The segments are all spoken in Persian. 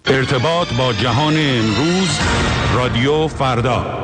ارتباط با جهان امروز، رادیو فردا.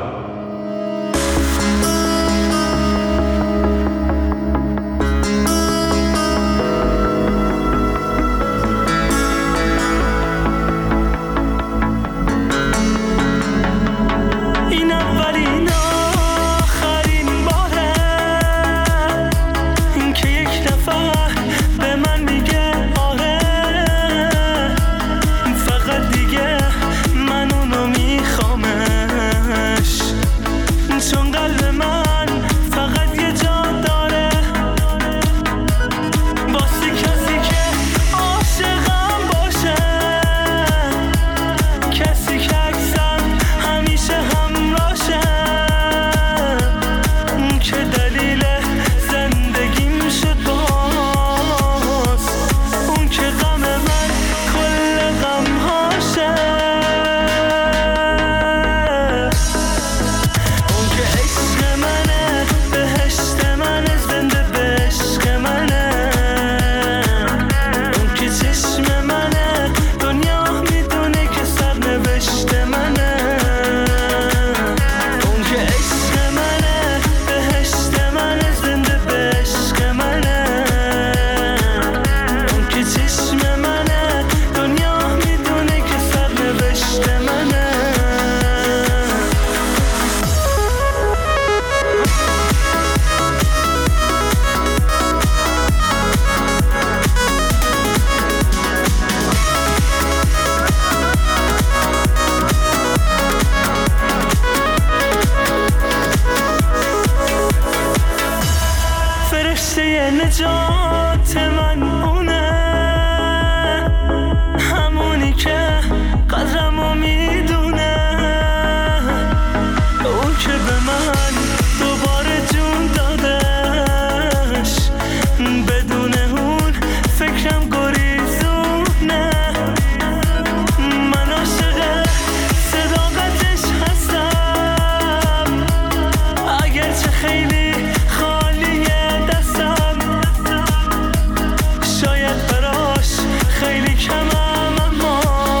نجات من اونه، همونی که قدرمو میدونه، اون که به من دوباره جون دادش، بدون اون فکرم گریزونه. من عاشق صداقتش هستم، اگرچه خیلی خیلی کمم، اما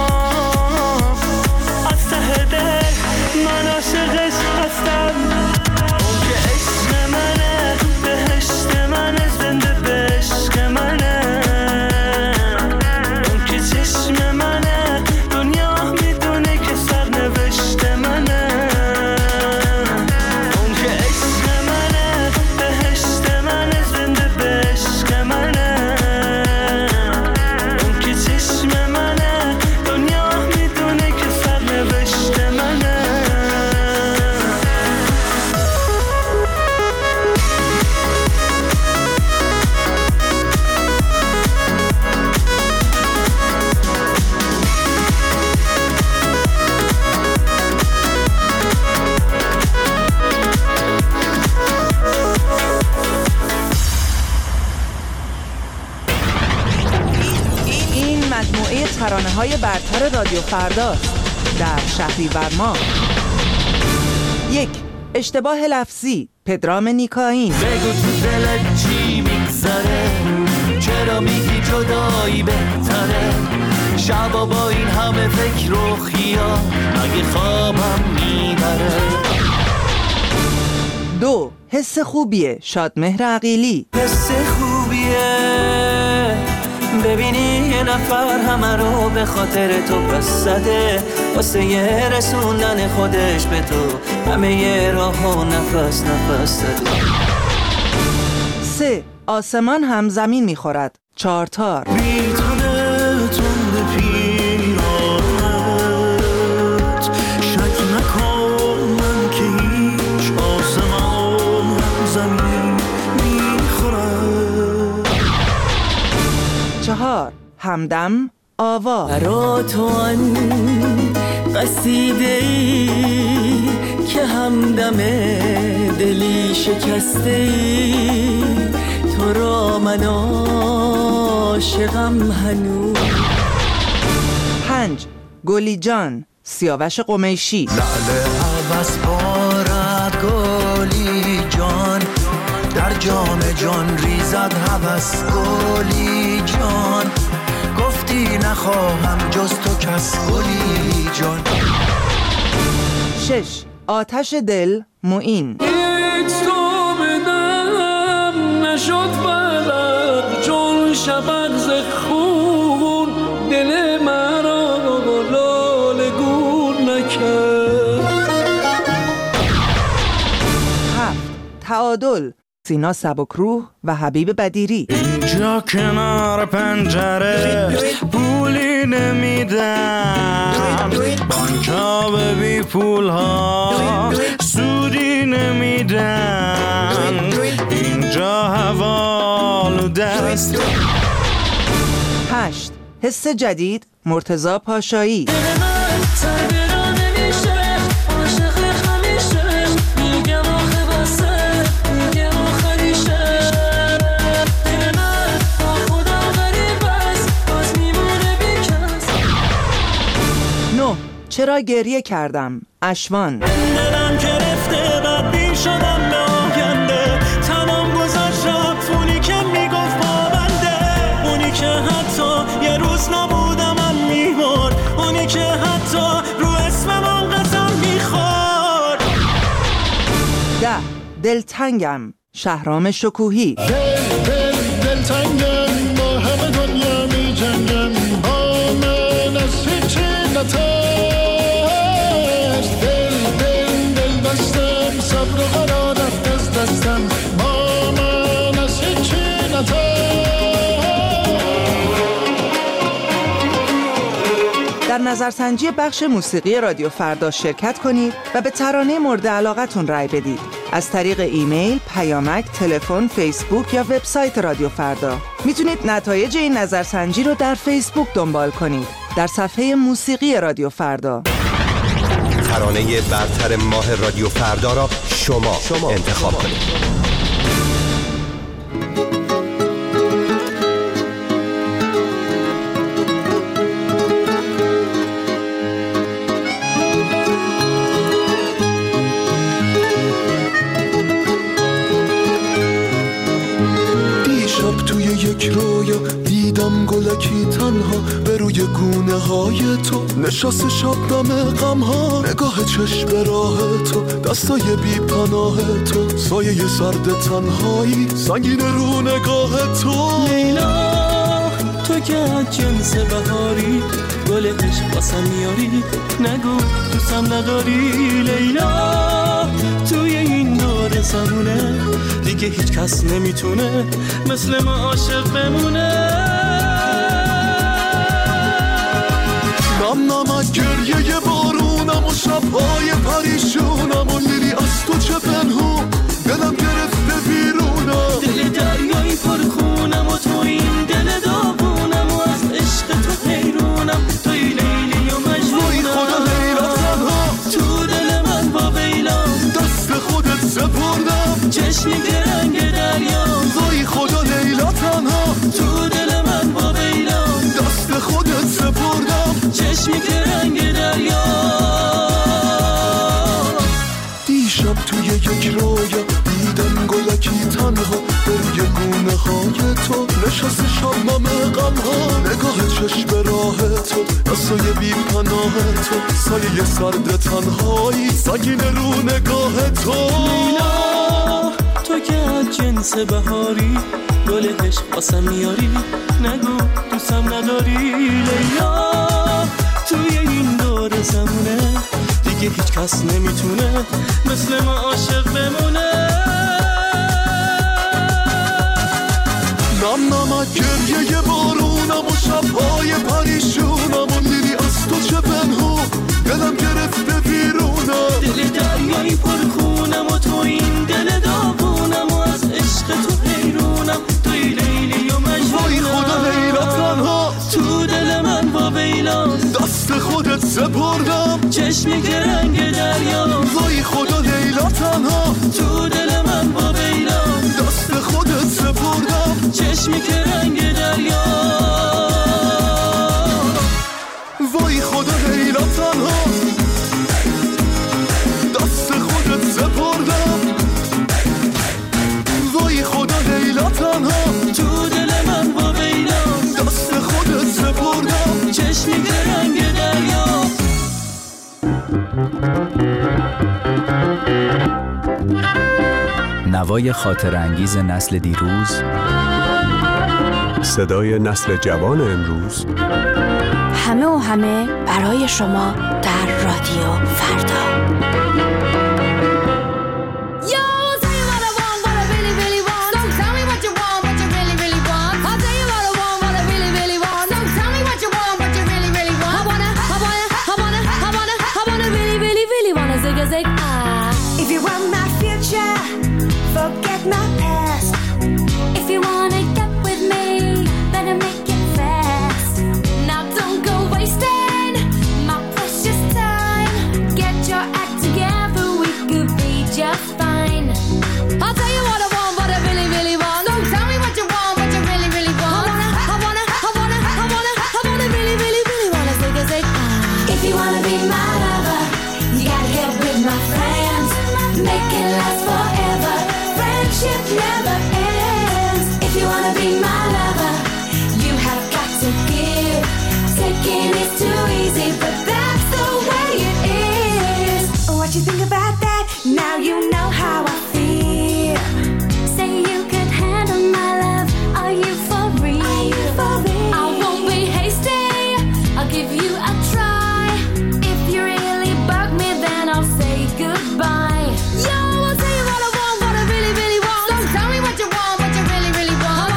از ته دل من عاشقش هستم. اون که عشق منه، بهشت منه، زنده به عشق منه، اون که چشم منه، دنیا میدونه که سرنوشت منه. اون که عشق منه، بهشت منه، زنده به عشق منه، ترانه‌های برتر رادیو فرداست در شهریور ماه. 1. اشتباه لفظی، پدرام نیکاین. بگو تو دلت چی میگذره، چرا میگی جدایی بهتره، شبا با این همه فکر و خیال مگه خوابم میبره. 2. حس خوبیه، شادمهر عقیلی. حس خوبیه ببینی یه نفر همه رو به خاطر تو پس زده، واسه یه رسوندن خودش به تو همه یه راه و نفس نفس زده. 3. آسمان هم زمین میخورد، چارتار. بیتونه تند پیرانت، شک نکن من که هیچ، آسمان هم زمین میخورد. 4. همدم، آوا. برا تو آن قصیده‌ای که همدم دلی شکسته‌ای، تو را من عاشقم هنوز. 5. گلی جان، سیاوش قمیشی. لعل عباس بارد گلی جان، در جام جان ریزد هوس گلی جان، گفتی ولی نخواهم جز تو کس گلی جان. 6. آتش دل معین. هیچ تو بدم نشد بلد چون شفق ز خون دل مرا لاله گون نکرد. 7. تعادل سینا سبکروح و حبیب بدیری. اینجا کنار پنجره پولی نمیدن، بانکا به بی پول ها سودی نمیدن، اینجا هوا آلوده است. 8. حس جدید مرتضی پاشایی. چرا گریه کردم اشوان. دلم گرفته بدبین شدم به آینده، تمام گذاشت رفت اونی که میگفت با بنده، اونی که حتی یه روز نبودم من میبرد، اونی که حتی رو اسمم قسم میخورد. 10. دلتنگم شهرام شکوهی. دلتنگم با همه دنیا می جنگم، با من از هیچی نترس، دل بستم صبر و قرار رفت از دستم، با من از هیچی نترس. در نظرسنجی بخش موسیقی رادیو فردا شرکت کنید و به ترانه مورد علاقتون رای بدید از طریق ایمیل، پیامک، تلفن، فیسبوک یا وبسایت رادیو فردا. میتونید نتایج این نظرسنجی رو در فیسبوک دنبال کنید در صفحه موسیقی رادیو فردا. ترانه برتر ماه رادیو فردا را شما انتخاب کنید. دیدم گلکی تنها به روی گونه های تو، نشست شبنم غم ها، نگاه چشم به راه تو، دستای بی پناه تو، سایه سرد تنهایی سنگین رو نگاه تو. لیلا تو که از جنس بهاری، گل عشق واسم میاری، نگو دوستم نداری. لیلا توی این دور زمونه دیگه هیچ کس نمیتونه مثل ما عاشق بمونه. نمک گریه بارونم و شبهای پریشونم و لیلی از تو چه پنهون، دلم گرفته بیرونم، دل دریایی پرخونم و تو این دل داغونم و از عشق تو حیرونم، توی لیلی و مجنونم. وای خدا لیلا تنها تو دل من با ویلام، دست خودت سپردم چشمی که رنگ دریا. وای خدا لیلا تنها تو دل من با ویلام، دست خودت سپردم چشمی که رنگ دریا. دیشب توی یک رویا دیدم گلکی تنها به روی گونه های تو، نشست شبنم غم ها، نگاه چشم به راه تو، دستای بی پناه تو، سایه سرد تنهایی سنگین رو نگاه تو. لیلا تو که از جنس بهاری، گل عشق واسم میاری، نگو دوستم نداری. لیلا توی این دور زمونه دیگه هیچ کس نمیتونه مثل ما عاشق بمونه. نمک گریه بارونم و شبهای پریشونم و لیلی از تو چه پنهون، دلم گرفته بیرونم، دل دریایی پرخونم و تو این دل داغونم و از عشق تو حیرونم، توی لیلی و مجنونم. وای خدا لیلا تنها تو دل من با ویلام، دست خودت سپردم چشمی که رنگ دریا. وای خدا لیلا تنها تو دل من با ویلام، دست خودت سپردم چشمی که رنگ دریا. وای خدا لیلا تنها دست خودت سپردم، وای خدا لیلا تنها تو دل من با ویلام، دست خودت سپردم رسیده رنگ دریا. نوای خاطر انگیز نسل دیروز، صدای نسل جوان امروز، همه و همه برای شما در رادیو فردا. If you want my future, forget my past. If you wanna get with me, better make it fast. Now don't go wasting my precious time. Get your act together, we could be just fine. I'll tell you what I want, what I really, really want. Don't tell me what you want, what you really, really want. I wanna really, really, really wanna zig. If you wanna be my lover, you gotta get with my friends. Make it last forever. Friendship never ends. If you wanna be my lover, you have got to give. Taking is too easy, but that's the way it is. What you think about that? Now you know how I feel. Say you could handle my love. Are you for real? I won't be hasty. I'll give you a try. If you really bug me, then I'll say goodbye. Yo, I'll tell you what I want, what I really, really want. Don't tell me what you want, what you really, really want. I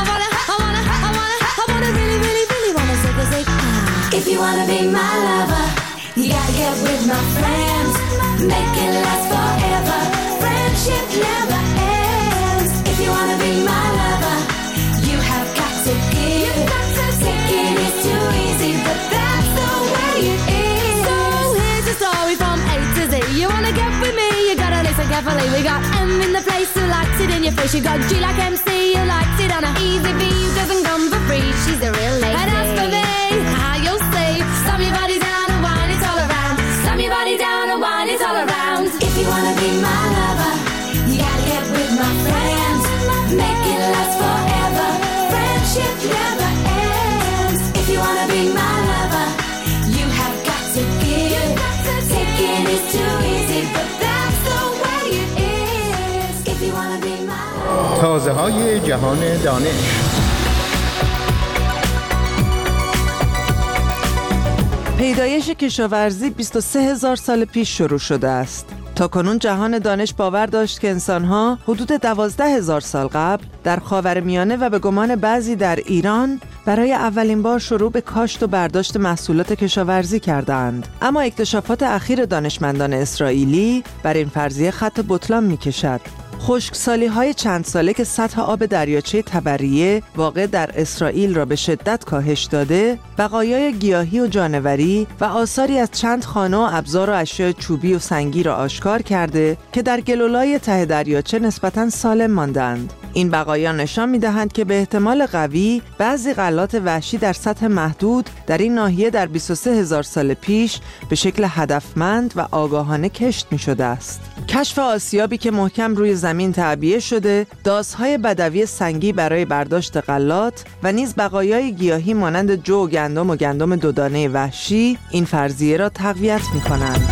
wanna really, really, really wanna zig. If you wanna be my lover, you gotta get with my friends. Make it last forever. Friendship never ends. If you wanna be my lover, you have got to give. Taking is too easy, but that's the way it is. So here's a story from A to Z. You wanna get with me, you gotta listen carefully. We got M in the place who likes it in your face. You got G like MC, who likes it on a easy V, who doesn't come for free. She's a real lady. And as for me, how you'll see, slam your body down and wine it all around. Slam your body down and wine it all around. If you wanna be my lover, you gotta get with my friends. Make it last forever. Friendship never ends. If you wanna be my lover, you have got to give. Taking is too easy, but that's the way it is. If you wanna be my lover. تازه‌های جهان دانش. پیدایش کشاورزی 23,000 سال پیش شروع شده است. تاکنون جهان دانش باور داشت که انسان‌ها حدود 12,000 سال قبل در خاورمیانه و به گمان بعضی در ایران برای اولین بار شروع به کاشت و برداشت محصولات کشاورزی کردند. اما اکتشافات اخیر دانشمندان اسرائیلی بر این فرضیه خط بطلان می‌کشد. خشکسالی‌های چند ساله که سطح آب دریاچه تبریه واقع در اسرائیل را به شدت کاهش داده، بقایای گیاهی و جانوری و آثاری از چند خانه و ابزار و اشیاء چوبی و سنگی را آشکار کرده که در گلولای ته دریاچه نسبتاً سالم ماندند. این بقایا نشان می‌دهند که به احتمال قوی بعضی غلات وحشی در سطح محدود در این ناحیه در 23,000 سال پیش به شکل هدفمند و آگاهانه کشت می‌شده است. کشف آسیابی که محکم روی زمین تعبیه شده، داس‌های بدوی سنگی برای برداشت غلات و نیز بقایای گیاهی مانند جو و گندم دودانه وحشی این فرضیه را تقویت می‌کنند.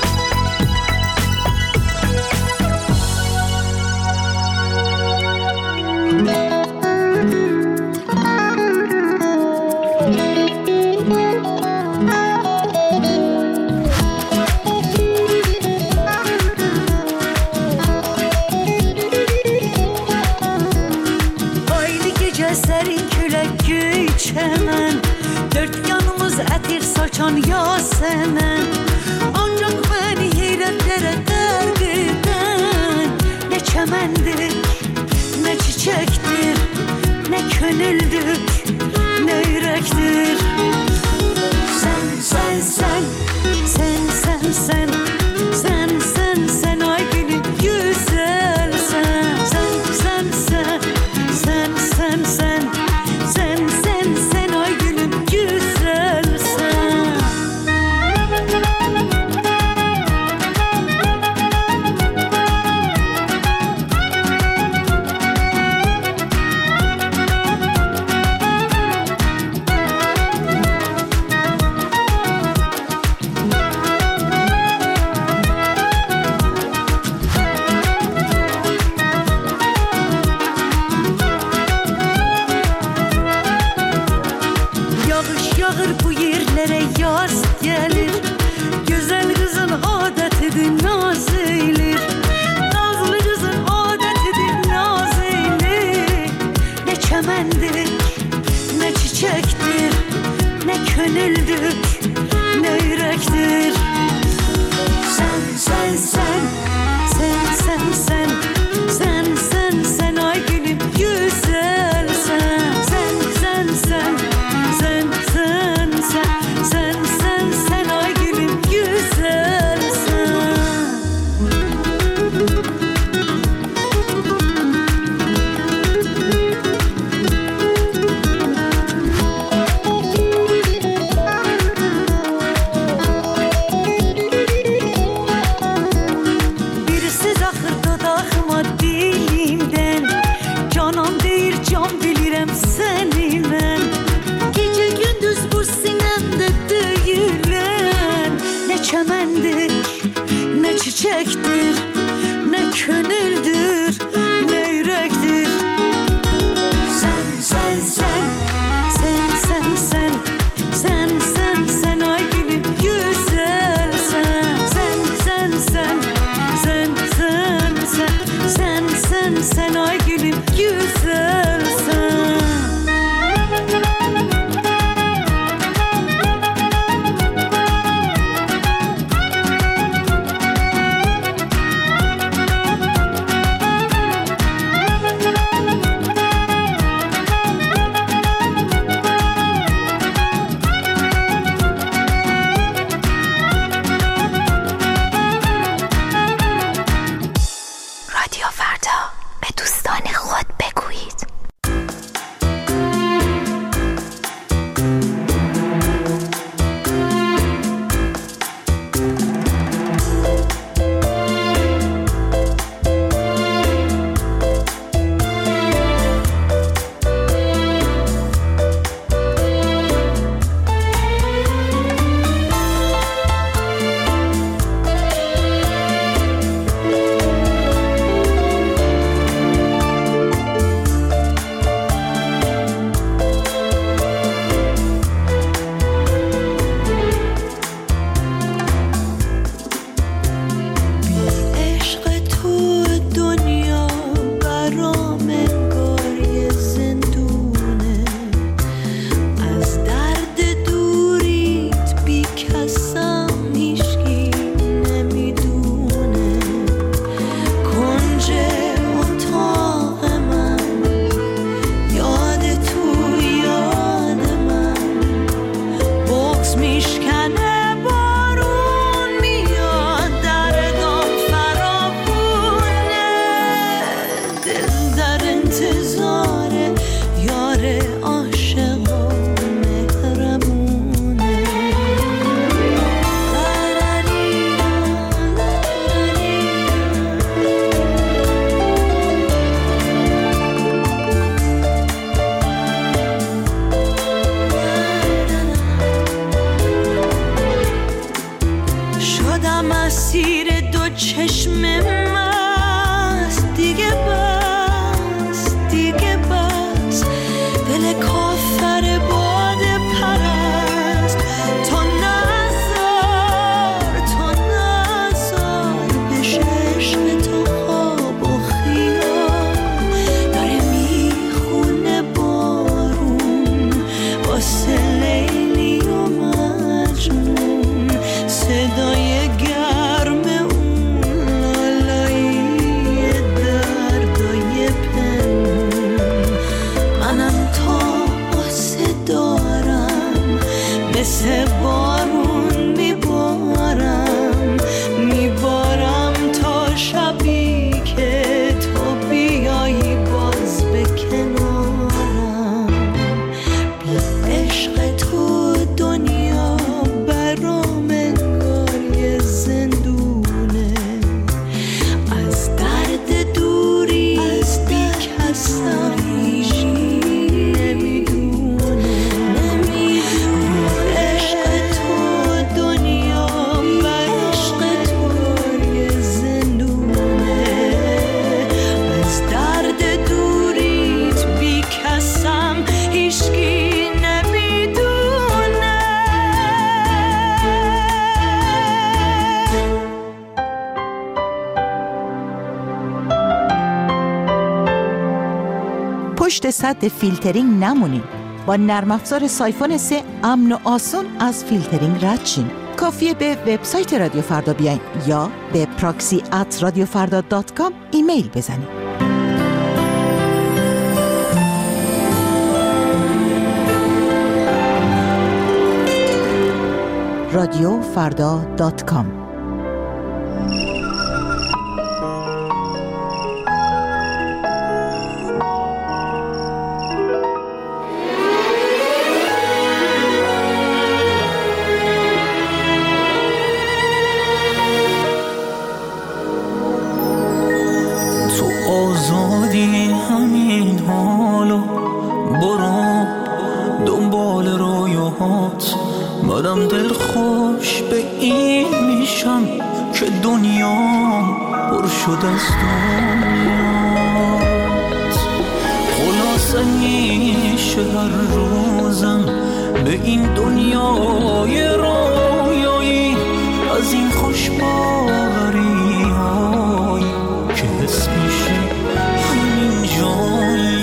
Saçan Yasemen ancak beni hiletlere terk eden ne çemendir, ne çiçektir, ne könüldür, ne yürektir. Sen, sen, sen, sen, sen, sen, sen, sen, sen ay gülüm güzel sen, sen, sen, sen, sen, sen, sen, sen, sen, sen ay gülüm güzel sen. olur bu yerlere yaz gelir. Güzel kızın adetidir naz eylir. Nazlı kızın adetidir naz eylir. Ne çemendir, ne çiçektir, ne gönüldür, ne yürektir. Sen, sen, sen, sen, sen, sen, sen, sen, sen ay gülüm güzel sen. Sen, sen, sen, sen, sen, sen, sen, sen, sen ay gülüm güzel sen. Birisiz axır dodağıma dilimdən. Canam deyir can bilirəm səninlə. Gecə gündüz bu sinəmdə döyülən. Ne çəməndir, ne çiçəkdir, ne könüldür, ne yürektir. Sen, sen, sen, sen, sen, sen, sen, sen, sen ay gülüm güzel sen. Sen, sen, sen, sen, sen, sen, sen, sen, sen ay gülüm güzel sen. رادیو فردا به دوستان خود بگویید. عشق تو صد فیلترینگ نمونین. با نرم افزار سایفون 3 امن و آسون از فیلترینگ رد شین. کافیه به وبسایت رادیو فردا بیاین یا به proxy@radiofarda.com ایمیل بزنین. radiofarda.com منم دل خوش به این میشم که دنیا پر شد از دنیات. خلاصه میشه هر روزم به این دنیای رویایی از این خوشباری هایی که حس میشه همین جایی.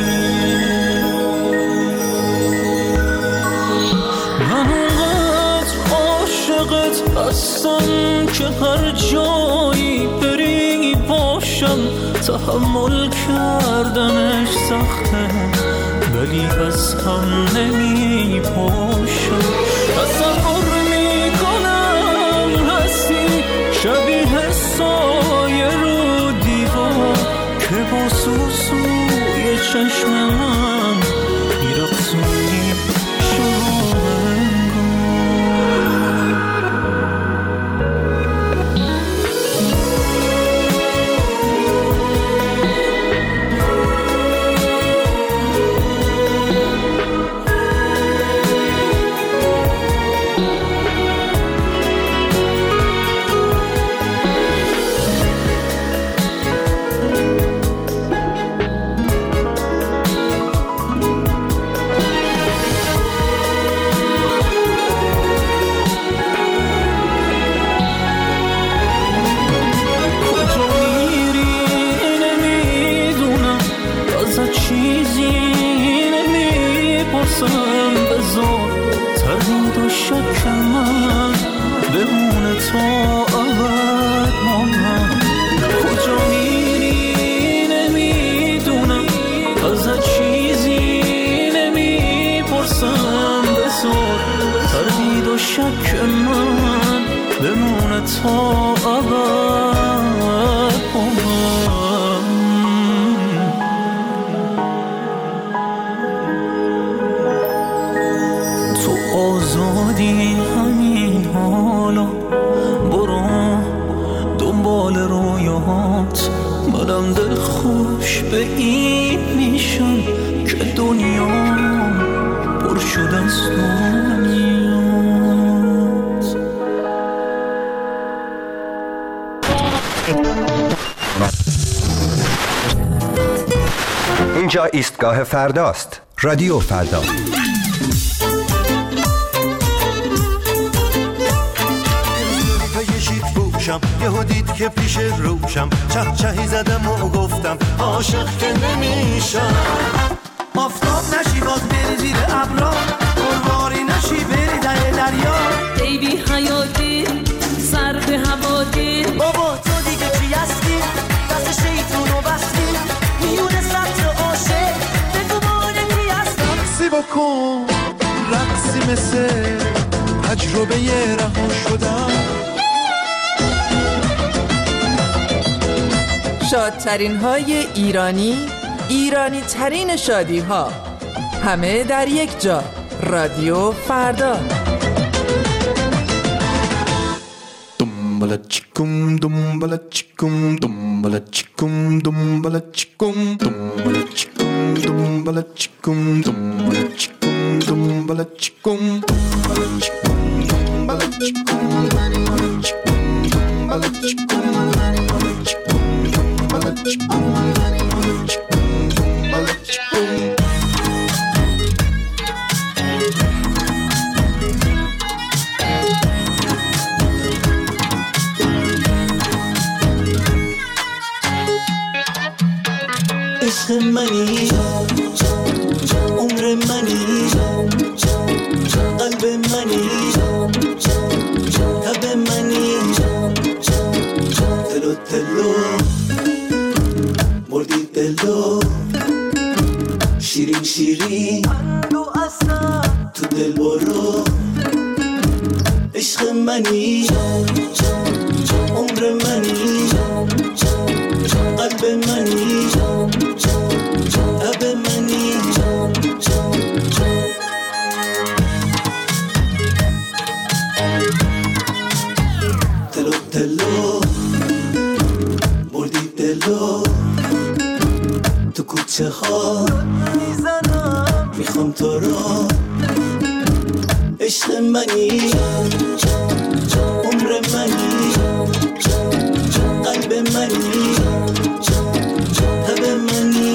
هستم که هر جایی بری باشم، تحمل کردنش سخته ولی از هم نمی پاشم. تصور میکنم هستی شبیه سایه رو دیوار که با سوسوی چشم من میرقصونی اینجا ایستگاه فرداست. رادیو فردا. یهو دید که پیش روشم چه چهی زدم و گفتم عاشق که نمیشم. آفتاب نشی باز بری زیر ابرا، قرباری نشی بری در دریا. ای بی حیاتی سر به هواتی، بابا تو دیگه چی هستی؟ دست شیطونو بستی میونه سطر عاشق بگو مانه کی هستم. رقصی بکن رقصی مثل تجربه رها شدم. شادترین های ایرانی، ایرانی ترین شادی ها، همه در یک جا. رادیو فردا. دنبالا چیکم دنبالا چیکم دنبالا چیکم دنبالا چیکم دنبالا چیکم دنبالا چیکم دنبالا چیکم دنبالا چیکم دنبالا چیکم دنبالا چیکم دنبالا چیکم عشق منی بگیری تو دل برو عشق منی عمر منی قلب منی تب منی تلو تلو بردی دلو تو کوچه ها میخوام تو رو عشق منی عمر منی قلب منی تب منی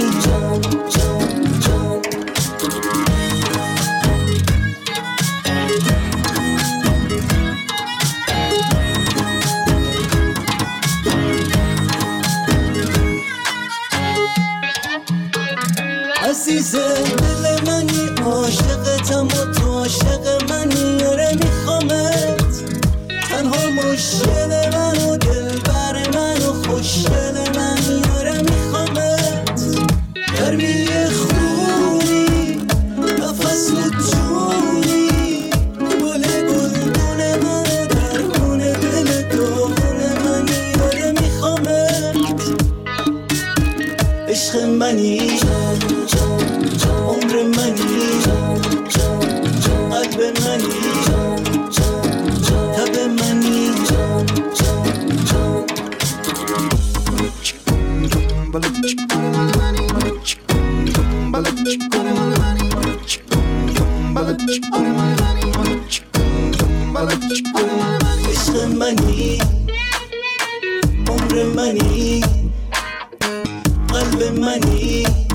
عزیز دل منی عاشقتم و تو عاشق منی آره میخوامت تنها مشکل من و دلبر من و خوشگل منی آره میخوامت گرمی خونی نفس و جونی گل گلگون من در خون دل داغون منی آره میخوامت عشق منی عمر منی قلب منی تب منی عشق منی عمر منی قلب منی